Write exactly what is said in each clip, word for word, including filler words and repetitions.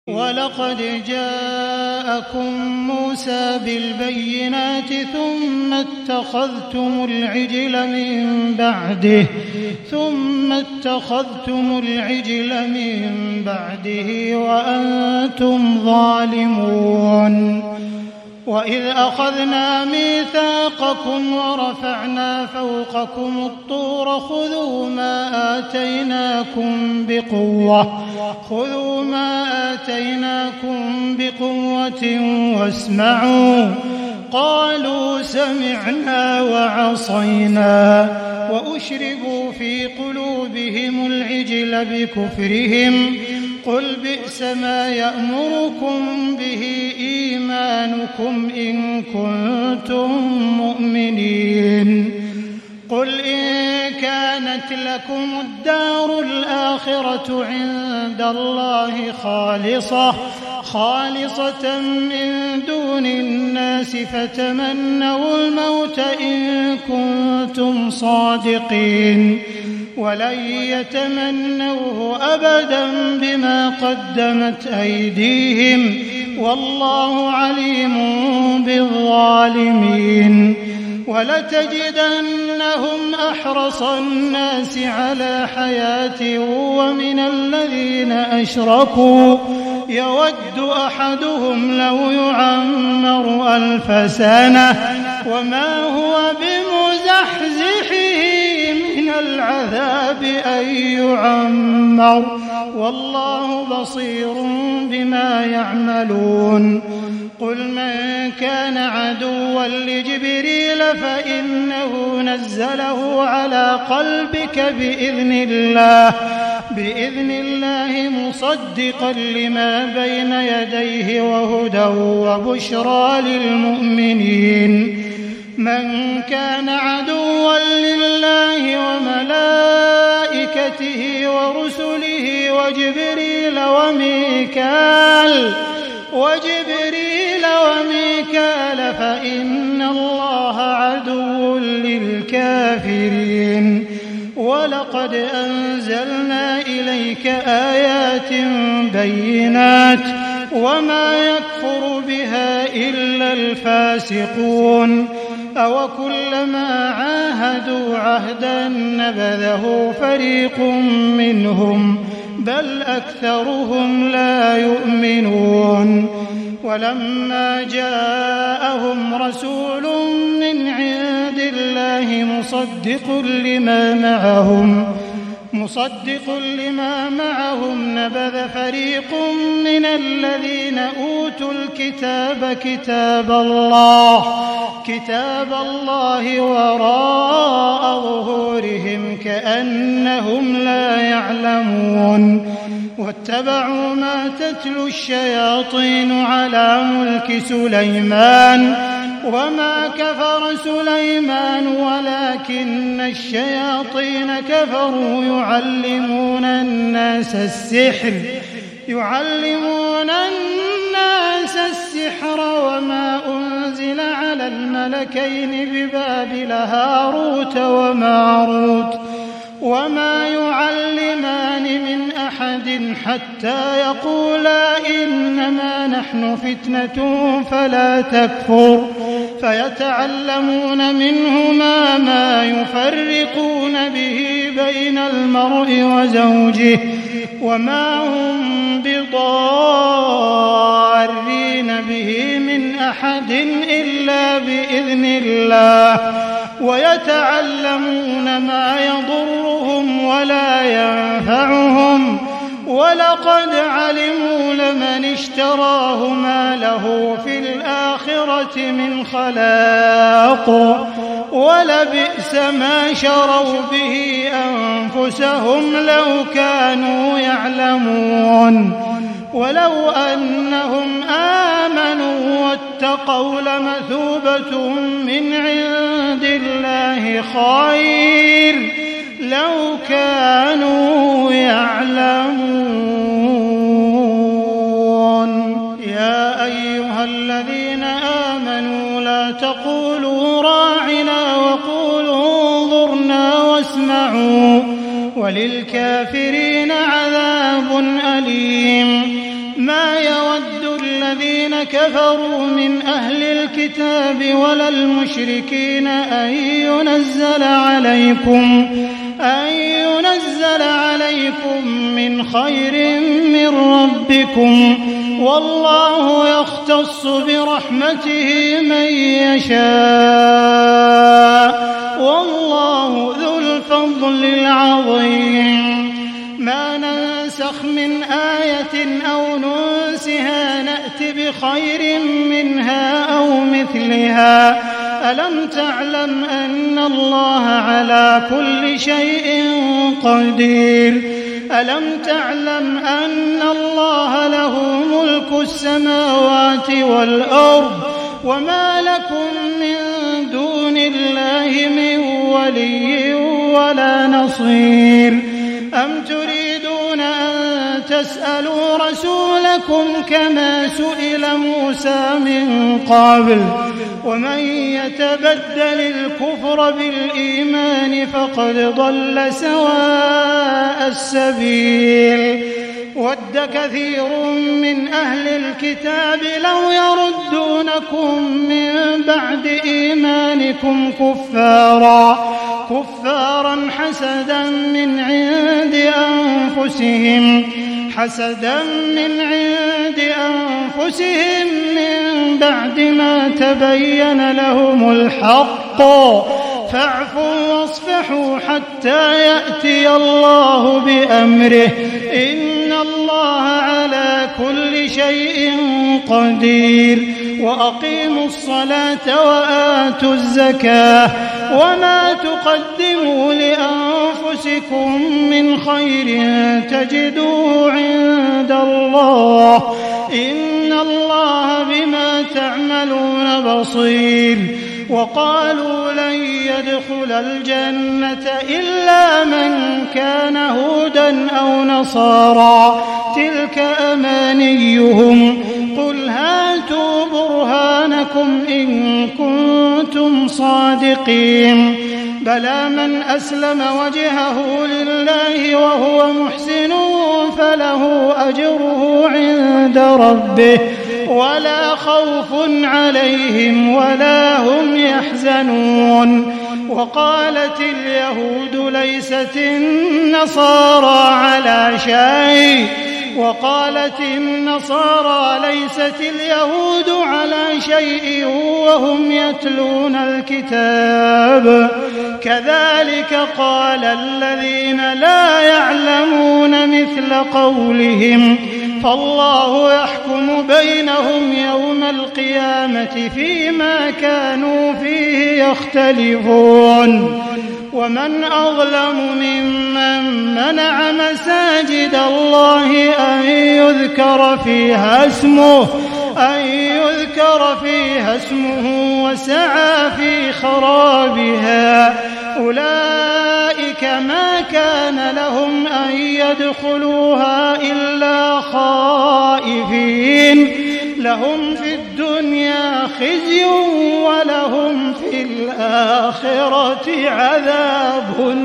ولقد جاءكم موسى بالبينات ثم اتخذتم العجل من بعده ثم اتخذتم العجل من بعده وأنتم ظالمون. وإذ أخذنا ميثاقكم ورفعنا فوقكم الطور خذوا ما آتيناكم بقوة خذوا ما آتيناكم بقوة واسمعوا قالوا سمعنا وعصينا وأشربوا في قلوبهم العجل بكفرهم قل بئس ما يأمركم به إيمانكم إن كنتم مؤمنين. قل إن كانت لكم الدار الآخرة عند الله خالصة خالصة من دون الناس فتمنوا الموت إن كنتم صادقين ولن يتمنوه أبدا بما قدمت أيديهم والله عليم بالظالمين. ولتجدنهم أحرص الناس على حياة ومن الذين أشركوا يود أحدهم لو يعمر ألف سنة وما هو بمزحزحه من العذاب أن يعمر والله بصير بما يعملون. قل من كان عدوا لجبريل فإنه نزله على قلبك بإذن الله بإذن الله مصدقا لما بين يديه وهدى وبشرى للمؤمنين. من كان عدوا لله وملائكته ورسله وجبريل وميكال وجبريل وميكال فإن الله عدو للكافرين. ولقد أنزلنا إليك آيات بينات وما يكفر بها إلا الفاسقون. أوكلما عاهدوا عهدا نبذه فريق منهم بل أكثرهم لا يؤمنون. ولما جاءهم رسول من عند الله مصدق لما معهم مصدق لما معهم نبذ فريق من الذين أوتوا الكتاب كتاب الله كتاب الله وراء ظهورهم كأنهم لا يعلمون. واتبعوا ما تتلو الشياطين على ملك سليمان وما كفر سليمان ولكن الشياطين كفروا يعلمون الناس السحر يعلمون الناس السحر وما أنزل على الملكين ببابل هاروت وماروت وما يعلمان من أحد حتى يقولا إنما نحن فتنة فلا تكفر فيتعلمون منهما ما يفرقون به بين المرء وزوجه وما هم بضارين به من أحد إلا بإذن الله ويتعلمون ما يضرهم ولا ينفعهم ولقد علموا لمن اشتراه ما له في الآخرة من خلاق ولبئس ما شروا به أنفسهم لو كانوا يعلمون. ولو أنهم آمنوا واتقوا لمثوبة من عند الله خير لو كانوا يعلمون. يا أيها الذين آمنوا لا تقولوا راعنا وقولوا انظرنا واسمعوا وللكافرين عذاب أليم. ما يود الذين كفروا من أهل الكتاب ولا المشركين أن ينزل عليكم أن ينزل عليكم من خير من ربكم والله يختص برحمته من يشاء والله ذو الفضل العظيم. ما ننسخ من آية أو ننسها نأت بخير منها أو مثلها. ألم تعلم أن الله على كل شيء قدير؟ ألم تعلم أن الله له ملك السماوات والأرض وما لكم من دون الله من ولي ولا نصير؟ أم تريدون أن تسألوا رسولكم كما سئل موسى من قبل ومن يتبدل الكفر بالإيمان فقد ضل سواء السبيل. ود كثير من أهل الكتاب لو يردونكم من بعد إيمانكم كفارا كفارا حسدا من عند أنفسهم حسدا من عند أنفسهم من بعد ما تبين لهم الحق فاعفوا واصفحوا حتى يأتي الله بأمره إن الله على كل شيء قدير. وأقيموا الصلاة وآتوا الزكاة وما تقدموا لأنفسكم من خير تجدوه عند الله إن الله بما تعملون بصير. وقالوا لن يدخل الجنة إلا من كان هودا أو نصارى تلك أمانيهم قل هاتوا برهانكم إن كنتم صادقين. بلى من أسلم وجهه لله وهو محسن فله أجره عند ربه ولا خوف عليهم ولا هم يحزنون. وقالت اليهود ليست النصارى على شيء وقالت النصارى ليست اليهود على شيء وهم يتلون الكتاب كذلك قال الذين لا يعلمون مثل قولهم فالله يحكم بينهم يوم القيامة فيما كانوا فيه يختلفون. ومن أظلم ممن منع مساجد الله أن يذكر فيها اسمه أن يذكر فيها اسمه وسعى في خرابها أولئك ما كان لهم أن يدخلوها إلا خائفين لهم في الدنيا خزي ولهم في الآخرة عذاب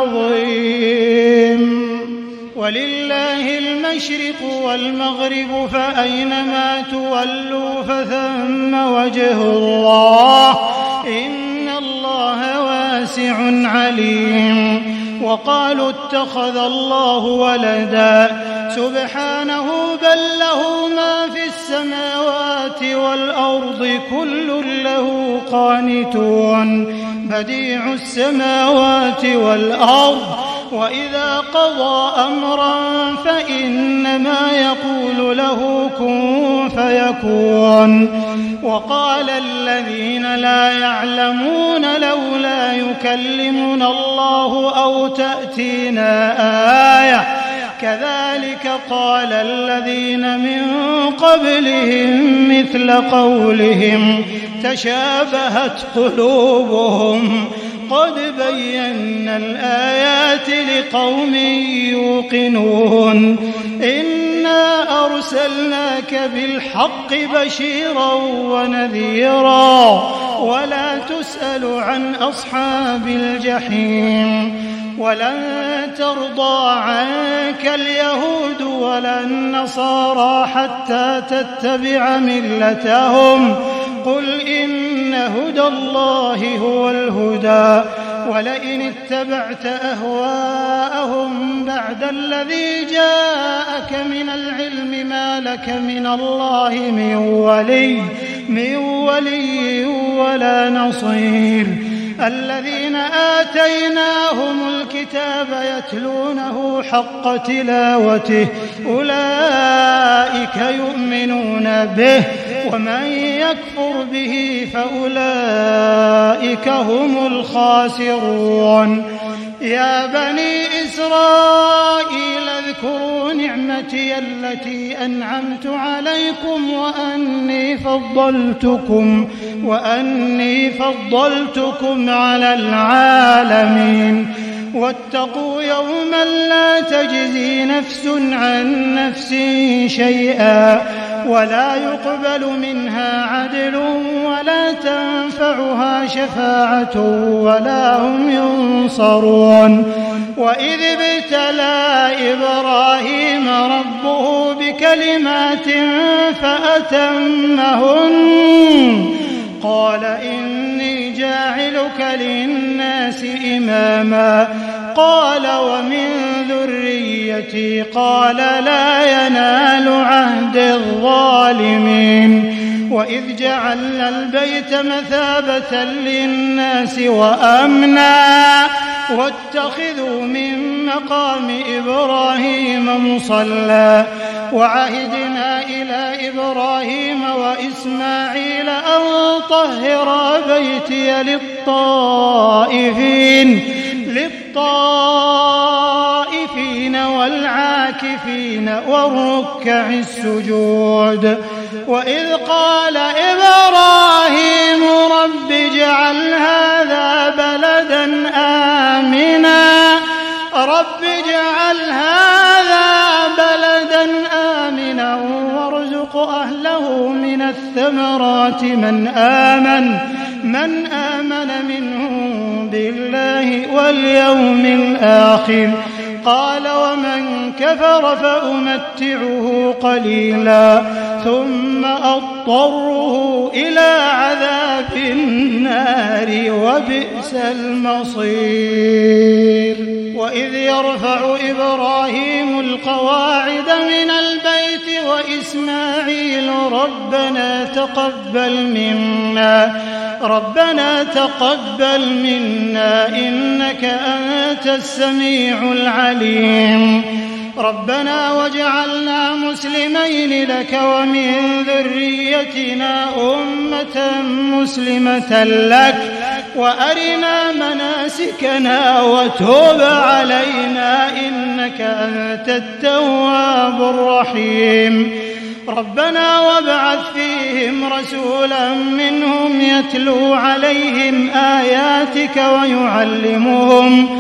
عظيم. ولله المشرق والمغرب فأينما تولوا فثم وجه الله إن الله واسع عليم. وقالوا اتخذ الله ولدا سبحانه بل له ما في السماوات والأرض كل له قانتون بديع السماوات والأرض وإذا قضى أمرا فإنما يقول له كن فيكون. وقال الذين لا يعلمون لولا يكلمنا الله أو تأتينا آية كذلك قال الذين من قبلهم مثل قولهم تشابهت قلوبهم قد بينا الآيات لقوم يوقنون إنا أرسلناك بالحق بشيرا ونذيرا ولا تسأل عن أصحاب الجحيم ولن ترضى عنك اليهود ولا النصارى حتى تتبع ملتهم قل إن هدى الله هو الهدى ولئن اتبعت أهواءهم بعد الذي جاءك من العلم ما لك من الله من ولي من ولي ولا نصير الذين آتيناهم الكتاب يتلونه حق تلاوته أولئك يؤمنون به ومن يكفر به فأولئك هم الخاسرون يا بني إسرائيل اذكروا نعمتي التي أنعمت عليكم وأني فضلتكم وأني فضلتكم على العالمين واتقوا يوما لا تجزي نفس عن نفس شيئا ولا يقبل منها عدل ولا تنفعها شفاعة ولا هم ينصرون وإذ ابتلى إبراهيم ربه بكلمات فأتمهن قال إني جاعلك للناس إماما قال ومن ذريتي قال لا ينال عهد الظالمين وإذ جعلنا البيت مثابة للناس وأمنا واتخذوا من مقام إبراهيم مصلى وعهدنا إلى إبراهيم وإسماعيل أن طهرا بيتي للطائفين للطائفين والعاكفين والركع السجود وإذ قال إبراهيم رب اجعل هذا بلدا آمنا رب اجعل هذا بلدا آمنا وارزق أهله من الثمرات من آمن من آمن منهم بالله واليوم الآخر قال ومن كفر فأمتعه قليلا ثم أضطره إلى عذاب النار وبئس المصير وإذ يرفع إبراهيم القواعد من البيت وإسماعيل ربنا تقبل منا ربنا تقبل منا إنك أنت السميع العليم ربنا واجعلنا مسلمين لك ومن ذريتنا أمة مسلمة لك وأرنا مناسكنا وتوب علينا إنك أنت التواب الرحيم ربنا وابعث فيهم رسولا منهم يتلو عليهم آياتك ويعلمهم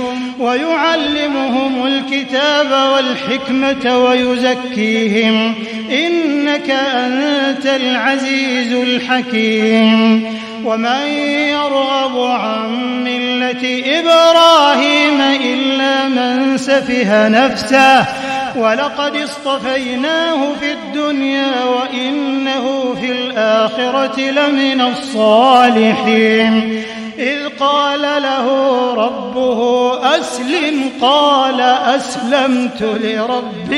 ويعلمهم الكتاب والحكمة ويزكيهم إنك أنت العزيز الحكيم ومن يرغب عن ملة إبراهيم إلا من سفه نفسه ولقد اصطفيناه في الدنيا وإنه في الآخرة لمن الصالحين إذ قال له ربه أسلم قال أسلمت لرب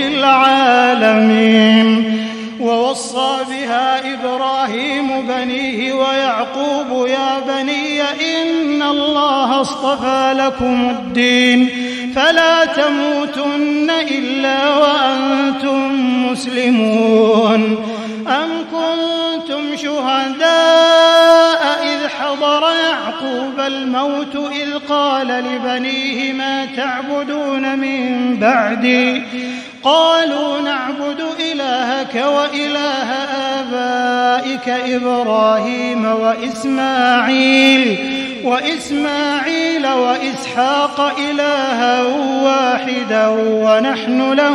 العالمين ووصى بها إبراهيم بنيه ويعقوب يا بني إن الله اصطفى لكم الدين فلا تموتن إلا وأنتم مسلمون أم كنتم شهداء إذ حضر يعقوب الموت إذ قال لبنيه ما تعبدون من بعدي قالوا نعبد إلهك وإله آبائك إبراهيم وإسماعيل وإسماعيل وإسحاق إلها واحدا ونحن له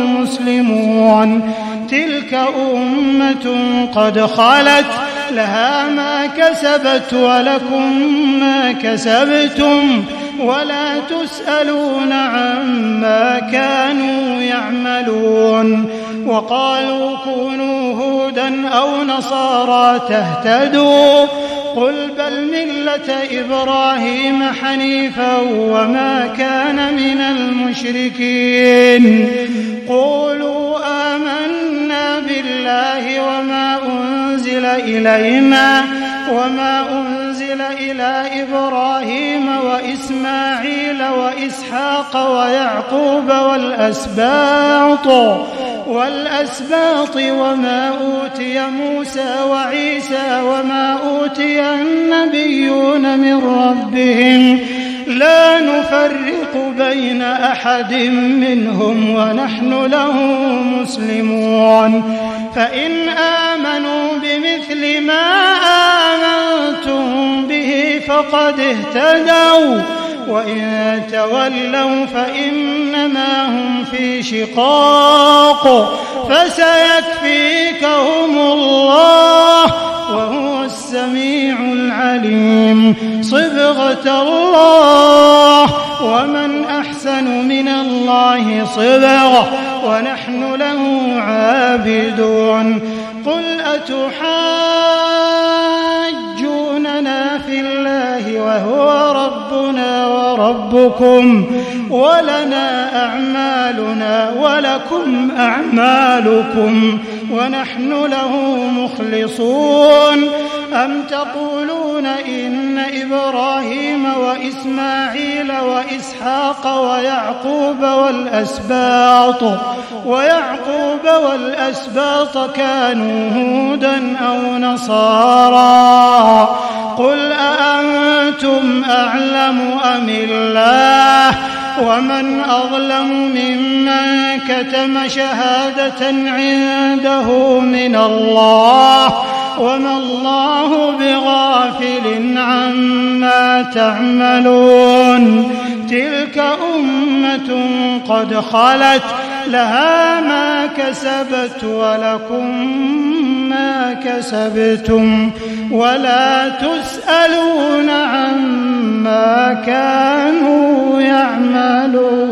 مسلمون تلك أمة قد خلت لها ما كسبت ولكم ما كسبتم ولا تسألون عما كانوا يعملون. وقالوا كونوا هودا أو نصارى تهتدوا قل بل ملة إبراهيم حنيفا وما كان من المشركين. قولوا آمنا بالله وما أنزل إلينا وما أنزل إلى إبراهيم وإسماعيل وإسحاق ويعقوب والأسباط والأسباط وما أوتي موسى وعيسى وما أوتي النبيون من ربهم لا نفرق بين أحد منهم ونحن له مسلمون. فإن آمنوا بمثل ما آمنتم به فقد اهتدوا وإن تولوا فإنما هم في شقاق فسيكفيكهم الله وهو السميع العليم. صبغة الله ومن أحسن من الله صبغة ونحن له عابدون. قل أتحاجوننا في الله وهو ربنا وربكم ولنا أعمالنا ولكم أعمالكم ونحن له مخلصون. أم تقولون إن إبراهيم وإسماعيل وإسحاق ويعقوب والأسباط ويعقوب والأسباط كانوا هودا أو نصارى قل أأنتم أعلم أم الله ومن أظلم ممن كتم شهادة عنده من الله وما الله بغافل عما تعملون. تلك أمة قد خلت لها ما كسبت ولكم ما كسبتم ولا تسألون عما كانوا يعملون.